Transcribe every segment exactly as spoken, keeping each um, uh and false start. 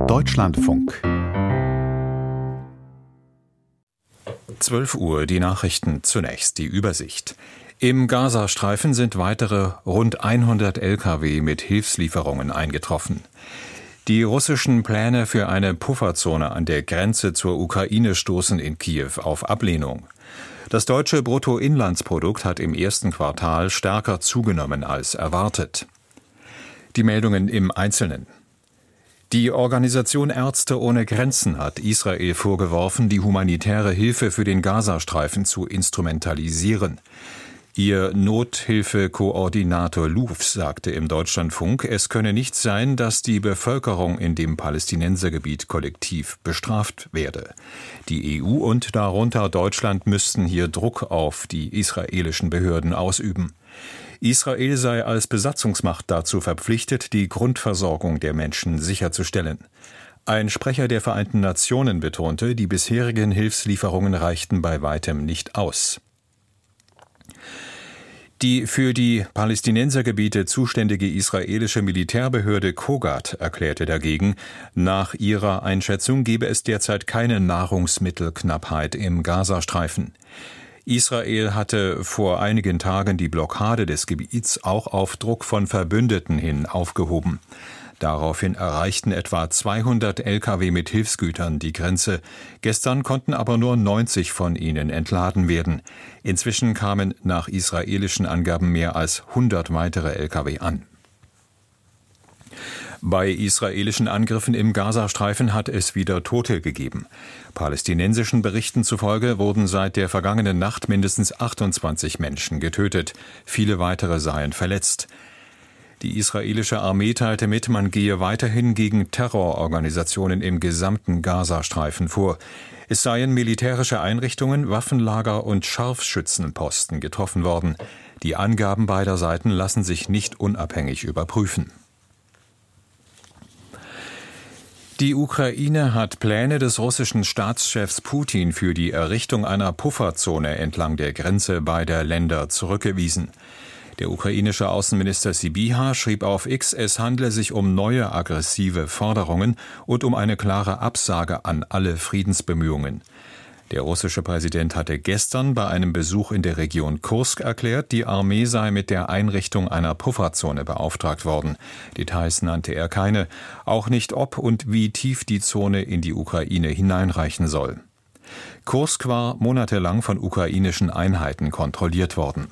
Deutschlandfunk. zwölf Uhr, die Nachrichten, zunächst die Übersicht. Im Gazastreifen sind weitere rund hundert L K W mit Hilfslieferungen eingetroffen. Die russischen Pläne für eine Pufferzone an der Grenze zur Ukraine stoßen in Kiew auf Ablehnung. Das deutsche Bruttoinlandsprodukt hat im ersten Quartal stärker zugenommen als erwartet. Die Meldungen im Einzelnen. Die Organisation Ärzte ohne Grenzen hat Israel vorgeworfen, die humanitäre Hilfe für den Gazastreifen zu instrumentalisieren. Ihr Nothilfekoordinator Luf sagte im Deutschlandfunk, es könne nicht sein, dass die Bevölkerung in dem Palästinensergebiet kollektiv bestraft werde. Die E U und darunter Deutschland müssten hier Druck auf die israelischen Behörden ausüben. Israel sei als Besatzungsmacht dazu verpflichtet, die Grundversorgung der Menschen sicherzustellen. Ein Sprecher der Vereinten Nationen betonte, die bisherigen Hilfslieferungen reichten bei weitem nicht aus. Die für die Palästinensergebiete zuständige israelische Militärbehörde Kogat erklärte dagegen, nach ihrer Einschätzung gebe es derzeit keine Nahrungsmittelknappheit im Gazastreifen. Israel hatte vor einigen Tagen die Blockade des Gebiets auch auf Druck von Verbündeten hin aufgehoben. Daraufhin erreichten etwa zweihundert L K W mit Hilfsgütern die Grenze. Gestern konnten aber nur neunzig von ihnen entladen werden. Inzwischen kamen nach israelischen Angaben mehr als hundert weitere L K W an. Bei israelischen Angriffen im Gazastreifen hat es wieder Tote gegeben. Palästinensischen Berichten zufolge wurden seit der vergangenen Nacht mindestens achtundzwanzig Menschen getötet. Viele weitere seien verletzt. Die israelische Armee teilte mit, man gehe weiterhin gegen Terrororganisationen im gesamten Gazastreifen vor. Es seien militärische Einrichtungen, Waffenlager und Scharfschützenposten getroffen worden. Die Angaben beider Seiten lassen sich nicht unabhängig überprüfen. Die Ukraine hat Pläne des russischen Staatschefs Putin für die Errichtung einer Pufferzone entlang der Grenze beider Länder zurückgewiesen. Der ukrainische Außenminister Sybiha schrieb auf X, es handle sich um neue aggressive Forderungen und um eine klare Absage an alle Friedensbemühungen. Der russische Präsident hatte gestern bei einem Besuch in der Region Kursk erklärt, die Armee sei mit der Einrichtung einer Pufferzone beauftragt worden. Details nannte er keine, auch nicht ob und wie tief die Zone in die Ukraine hineinreichen soll. Kursk war monatelang von ukrainischen Einheiten kontrolliert worden.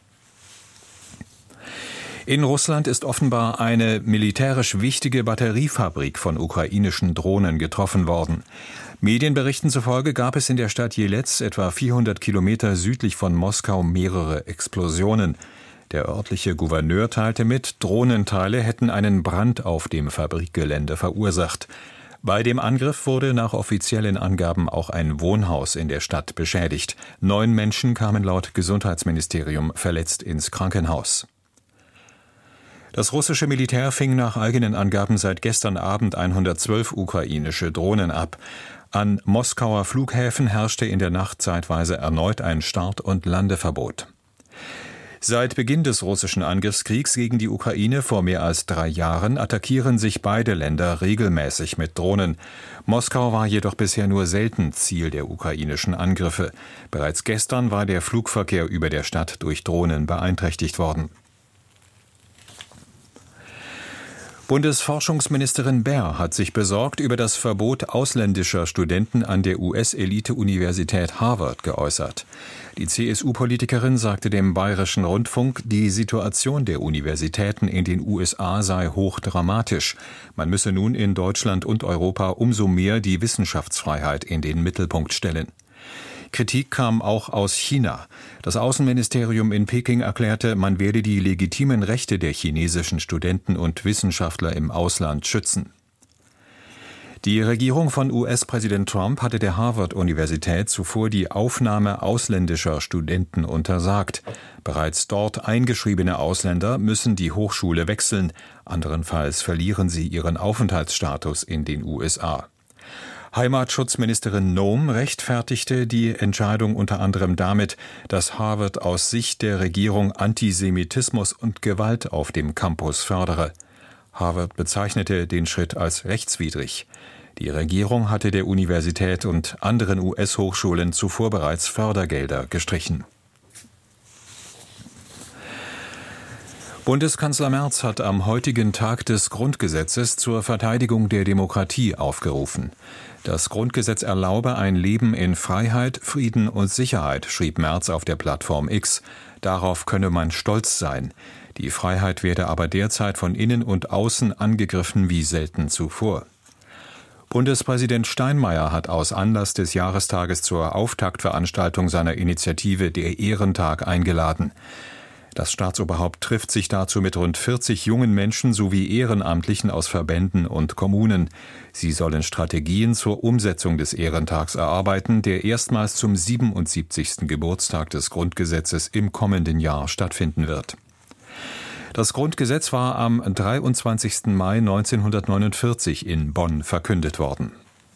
In Russland ist offenbar eine militärisch wichtige Batteriefabrik von ukrainischen Drohnen getroffen worden. Medienberichten zufolge gab es in der Stadt Jelez, etwa vierhundert Kilometer südlich von Moskau, mehrere Explosionen. Der örtliche Gouverneur teilte mit, Drohnenteile hätten einen Brand auf dem Fabrikgelände verursacht. Bei dem Angriff wurde nach offiziellen Angaben auch ein Wohnhaus in der Stadt beschädigt. Neun Menschen kamen laut Gesundheitsministerium verletzt ins Krankenhaus. Das russische Militär fing nach eigenen Angaben seit gestern Abend hundertzwölf ukrainische Drohnen ab. An Moskauer Flughäfen herrschte in der Nacht zeitweise erneut ein Start- und Landeverbot. Seit Beginn des russischen Angriffskriegs gegen die Ukraine vor mehr als drei Jahren attackieren sich beide Länder regelmäßig mit Drohnen. Moskau war jedoch bisher nur selten Ziel der ukrainischen Angriffe. Bereits gestern war der Flugverkehr über der Stadt durch Drohnen beeinträchtigt worden. Bundesforschungsministerin Baer hat sich besorgt über das Verbot ausländischer Studenten an der U S-Elite-Universität Harvard geäußert. Die C S U-Politikerin sagte dem Bayerischen Rundfunk, die Situation der Universitäten in den U S A sei hochdramatisch. Man müsse nun in Deutschland und Europa umso mehr die Wissenschaftsfreiheit in den Mittelpunkt stellen. Kritik kam auch aus China. Das Außenministerium in Peking erklärte, man werde die legitimen Rechte der chinesischen Studenten und Wissenschaftler im Ausland schützen. Die Regierung von U S-Präsident Trump hatte der Harvard-Universität zuvor die Aufnahme ausländischer Studenten untersagt. Bereits dort eingeschriebene Ausländer müssen die Hochschule wechseln, anderenfalls verlieren sie ihren Aufenthaltsstatus in den U S A. Heimatschutzministerin Noem rechtfertigte die Entscheidung unter anderem damit, dass Harvard aus Sicht der Regierung Antisemitismus und Gewalt auf dem Campus fördere. Harvard bezeichnete den Schritt als rechtswidrig. Die Regierung hatte der Universität und anderen U S-Hochschulen zuvor bereits Fördergelder gestrichen. Bundeskanzler Merz hat am heutigen Tag des Grundgesetzes zur Verteidigung der Demokratie aufgerufen. Das Grundgesetz erlaube ein Leben in Freiheit, Frieden und Sicherheit, schrieb Merz auf der Plattform X. Darauf könne man stolz sein. Die Freiheit werde aber derzeit von innen und außen angegriffen wie selten zuvor. Bundespräsident Steinmeier hat aus Anlass des Jahrestages zur Auftaktveranstaltung seiner Initiative Der Ehrentag eingeladen. Das Staatsoberhaupt trifft sich dazu mit rund vierzig jungen Menschen sowie Ehrenamtlichen aus Verbänden und Kommunen. Sie sollen Strategien zur Umsetzung des Ehrentags erarbeiten, der erstmals zum siebenundsiebzigsten Geburtstag des Grundgesetzes im kommenden Jahr stattfinden wird. Das Grundgesetz war am dreiundzwanzigsten Mai neunzehnhundertneunundvierzig in Bonn verkündet worden.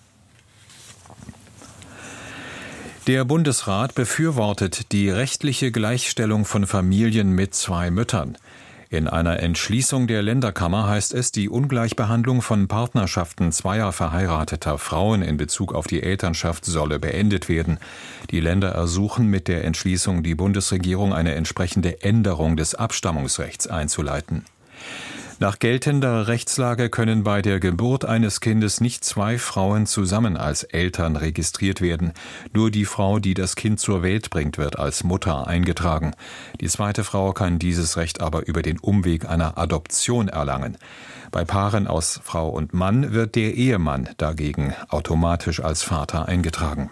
Der Bundesrat befürwortet die rechtliche Gleichstellung von Familien mit zwei Müttern. In einer Entschließung der Länderkammer heißt es, die Ungleichbehandlung von Partnerschaften zweier verheirateter Frauen in Bezug auf die Elternschaft solle beendet werden. Die Länder ersuchen mit der Entschließung die Bundesregierung, eine entsprechende Änderung des Abstammungsrechts einzuleiten. Nach geltender Rechtslage können bei der Geburt eines Kindes nicht zwei Frauen zusammen als Eltern registriert werden. Nur die Frau, die das Kind zur Welt bringt, wird als Mutter eingetragen. Die zweite Frau kann dieses Recht aber über den Umweg einer Adoption erlangen. Bei Paaren aus Frau und Mann wird der Ehemann dagegen automatisch als Vater eingetragen.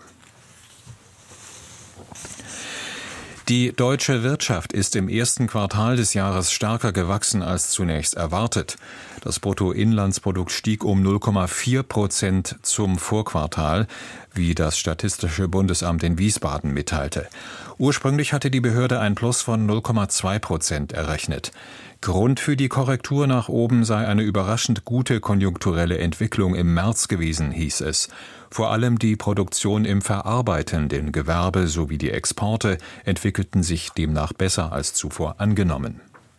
Die deutsche Wirtschaft ist im ersten Quartal des Jahres stärker gewachsen als zunächst erwartet. Das Bruttoinlandsprodukt stieg um null Komma vier Prozent zum Vorquartal, wie das Statistische Bundesamt in Wiesbaden mitteilte. Ursprünglich hatte die Behörde ein Plus von null Komma zwei Prozent errechnet. Grund für die Korrektur nach oben sei eine überraschend gute konjunkturelle Entwicklung im März gewesen, hieß es. Vor allem die Produktion im verarbeitenden Gewerbe sowie die Exporte entwickelten sich demnach besser als zuvor angenommen.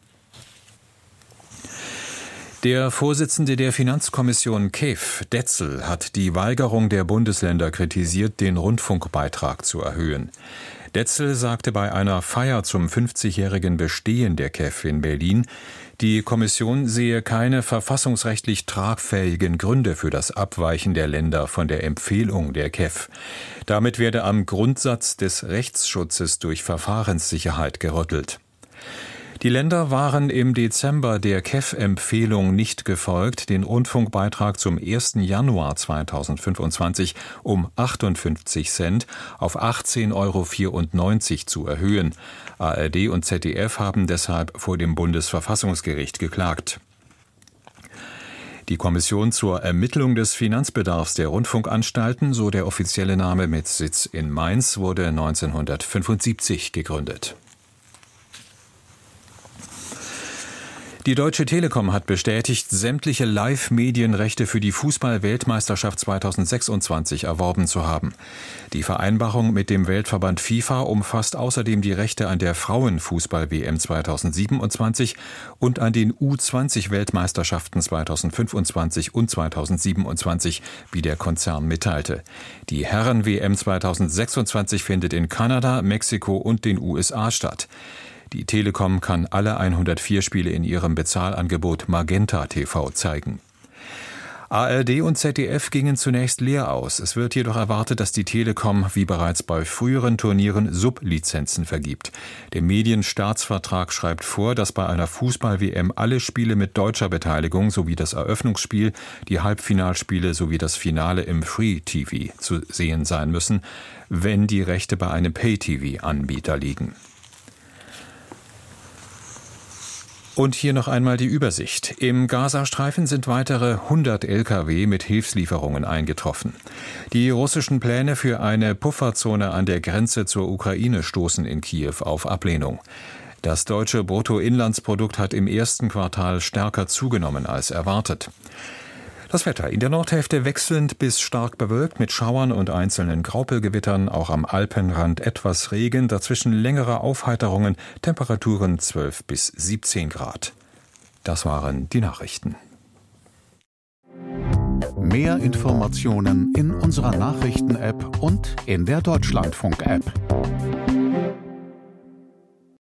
Der Vorsitzende der Finanzkommission K E F, Detzel, hat die Weigerung der Bundesländer kritisiert, den Rundfunkbeitrag zu erhöhen. Detzel sagte bei einer Feier zum fünfzigjährigen Bestehen der K E F in Berlin, die Kommission sehe keine verfassungsrechtlich tragfähigen Gründe für das Abweichen der Länder von der Empfehlung der K E F. Damit werde am Grundsatz des Rechtsschutzes durch Verfahrenssicherheit gerüttelt. Die Länder waren im Dezember der K E F-Empfehlung nicht gefolgt, den Rundfunkbeitrag zum ersten Januar zweitausendfünfundzwanzig um achtundfünfzig Cent auf achtzehn Euro vierundneunzig zu erhöhen. A R D und Z D F haben deshalb vor dem Bundesverfassungsgericht geklagt. Die Kommission zur Ermittlung des Finanzbedarfs der Rundfunkanstalten, so der offizielle Name mit Sitz in Mainz, wurde neunzehnhundertfünfundsiebzig gegründet. Die Deutsche Telekom hat bestätigt, sämtliche Live-Medienrechte für die Fußball-Weltmeisterschaft zweitausendsechsundzwanzig erworben zu haben. Die Vereinbarung mit dem Weltverband FIFA umfasst außerdem die Rechte an der Frauenfußball-W M zweitausendsiebenundzwanzig und an den U zwanzig Weltmeisterschaften zweitausendfünfundzwanzig und zweitausendsiebenundzwanzig, wie der Konzern mitteilte. Die Herren-W M zweitausendsechsundzwanzig findet in Kanada, Mexiko und den U S A statt. Die Telekom kann alle hundertvier Spiele in ihrem Bezahlangebot Magenta T V zeigen. A R D und Z D F gingen zunächst leer aus. Es wird jedoch erwartet, dass die Telekom, wie bereits bei früheren Turnieren, Sublizenzen vergibt. Der Medienstaatsvertrag schreibt vor, dass bei einer Fußball-W M alle Spiele mit deutscher Beteiligung sowie das Eröffnungsspiel, die Halbfinalspiele sowie das Finale im Free-T V zu sehen sein müssen, wenn die Rechte bei einem Pay-T V-Anbieter liegen. Und hier noch einmal die Übersicht. Im Gazastreifen sind weitere hundert L K W mit Hilfslieferungen eingetroffen. Die russischen Pläne für eine Pufferzone an der Grenze zur Ukraine stoßen in Kiew auf Ablehnung. Das deutsche Bruttoinlandsprodukt hat im ersten Quartal stärker zugenommen als erwartet. Das Wetter in der Nordhälfte wechselnd bis stark bewölkt mit Schauern und einzelnen Graupelgewittern, auch am Alpenrand etwas Regen, dazwischen längere Aufheiterungen, Temperaturen zwölf bis siebzehn Grad. Das waren die Nachrichten. Mehr Informationen in unserer Nachrichten-App und in der Deutschlandfunk-App.